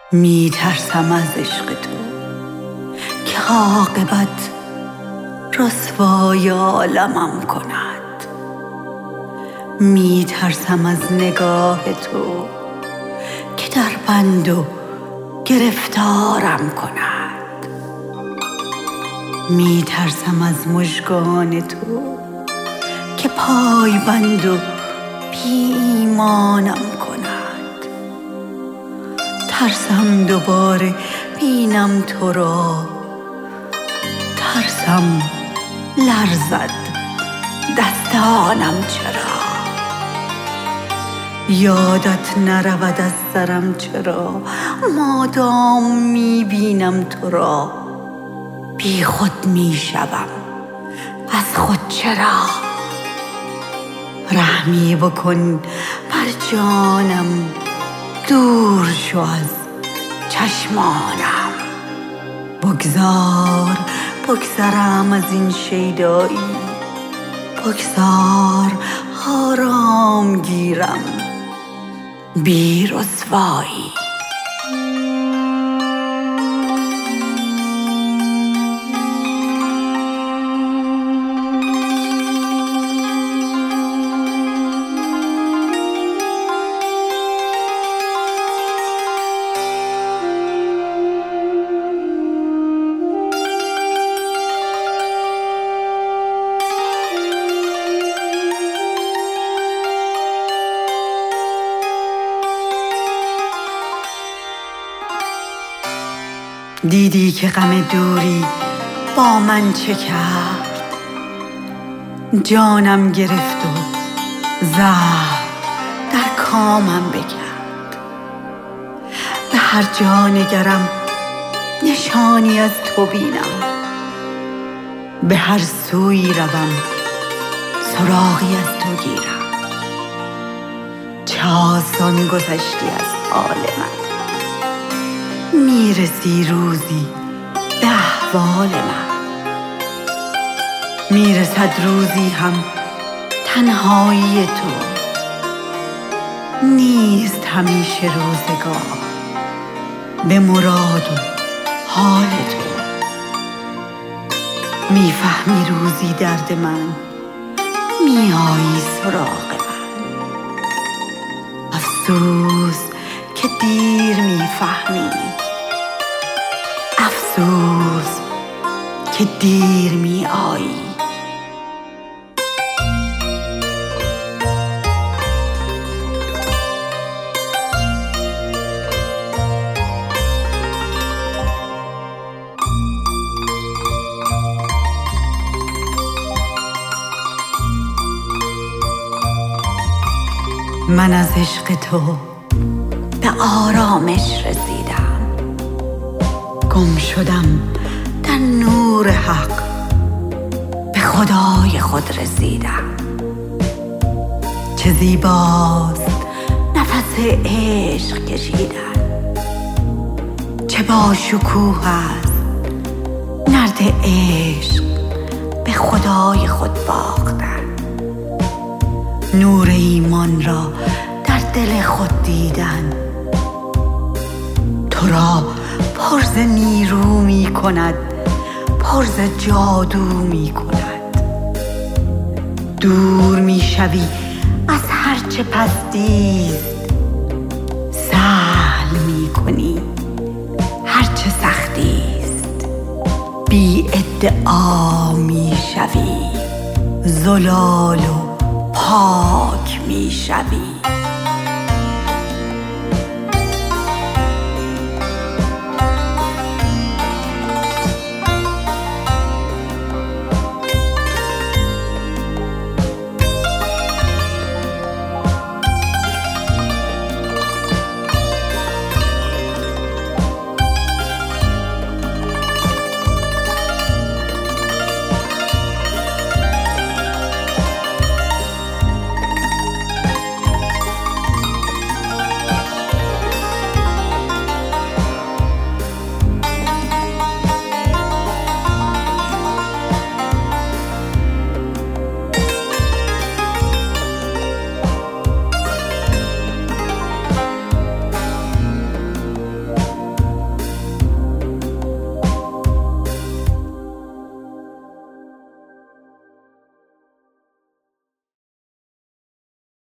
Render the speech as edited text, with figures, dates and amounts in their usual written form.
می ترسم از عشق تو که عاقبت رسوای عالمم کند. می ترسم از نگاه تو که در بند و گرفتارم کند. می ترسم از مژگان تو که پای بند و بی ایمانم کند. ترسم دوباره بینم تو را، ترسم لرزد دستانم چرا. یادت نرود از سرم چرا، مادام می بینم تو را. بی خود می شوم از خود چرا. رحمی بکن بر جانم، دور شو از چشمانم. بگذرم از این شیدایی، بگذار آرام گیرم بی رسوایی. دیدی که غم دوری با من چه کرد، جانم گرفت و زهر در کامم بکرد. به هر جا نگرم نشانی از تو بینم، به هر سوی روم سراغی از تو گیرم. چه آسان گذشتی از حال من، میرسی روزی به احوال من. میرسد روزی هم تنهایی تو، نیست همیشه روزگار به مراد و حال تو. میفهمی روزی درد من، میایی سراغ من. افسوس که دیر میفهمی، افسوس که دیر می آیی. من از عشق تو به آرامش رسیدم، گم شدم در نور حق، به خدای خود رسیدم. چه زیباست نفس عشق کشیدن، چه با شکوه است نرد عشق به خدای خود باختن. نور ایمان را در دل خود دیدن، تو را پر ز نیرو می کند، پر ز جادو می کند. دور می شوی از هرچه پستیست، سهل می کنی هرچه سختیست. بی ادعا می شوی، زلال و پاک می شوی.